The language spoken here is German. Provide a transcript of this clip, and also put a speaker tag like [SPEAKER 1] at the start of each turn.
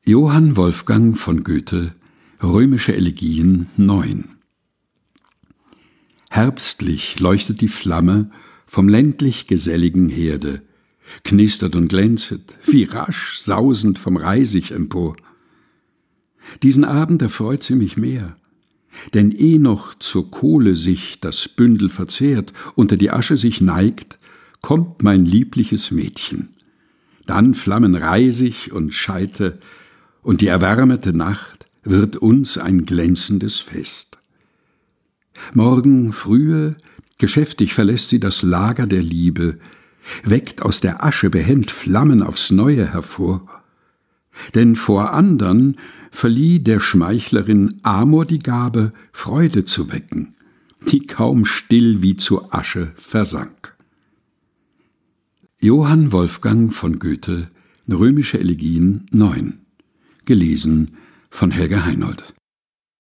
[SPEAKER 1] Johann Wolfgang von Goethe, Römische Elegien 9. Herbstlich leuchtet die Flamme vom ländlich-geselligen Herde, knistert und glänzet, wie rasch sausend vom Reisig empor. Diesen Abend erfreut sie mich mehr, denn eh noch zur Kohle sich das Bündel verzehrt, unter die Asche sich neigt, kommt mein liebliches Mädchen. Dann flammen Reisig und Scheite, und die erwärmete Nacht wird uns ein glänzendes Fest. Morgen frühe, geschäftig verlässt sie das Lager der Liebe, weckt aus der Asche behend Flammen aufs Neue hervor. Denn vor andern verlieh der Schmeichlerin Amor die Gabe, Freude zu wecken, die kaum still wie zu Asche versank. Johann Wolfgang von Goethe, Römische Elegien 9. Gelesen von Helga Heinold.